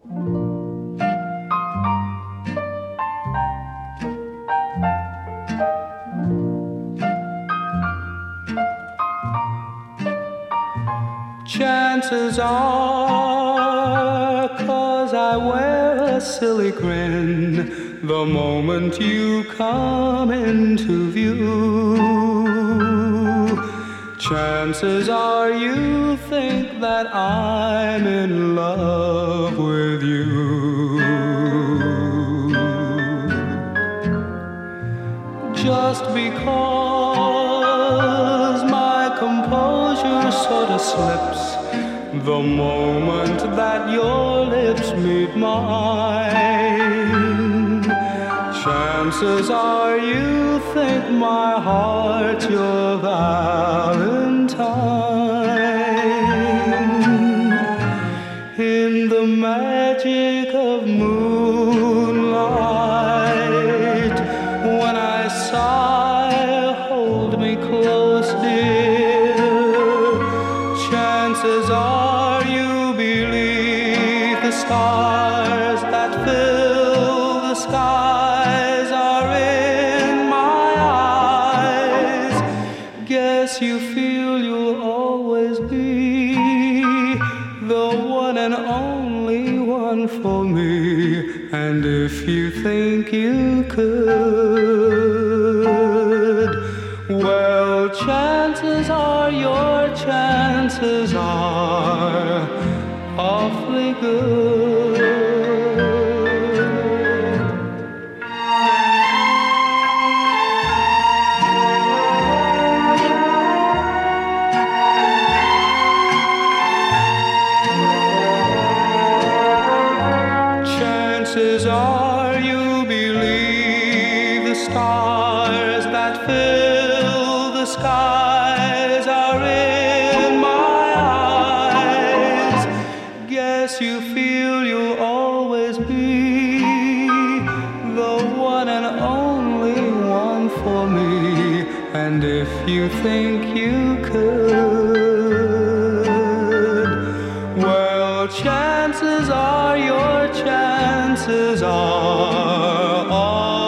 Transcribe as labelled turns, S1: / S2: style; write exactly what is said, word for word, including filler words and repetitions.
S1: Chances are, 'cause I wear a silly grin the moment you come into view. Chances are you think that I'm in love with you. Just because my composure sort of slips the moment that your lips meet mine. Chances are you think my heart's your valentine. In the magic of moonlight, when I sigh, hold me close, dear. Chances are you believe the stars that fill the skies are in my eyes. Guess you feel you'll always be the one and only one for me. And if you think you could, well, chances are your chances are awfully good. Chances are you believe the stars that fill the skies are in my eyes. Guess you feel you'll always be the one and only one for me. And if you think you could, well, chances are your chances are all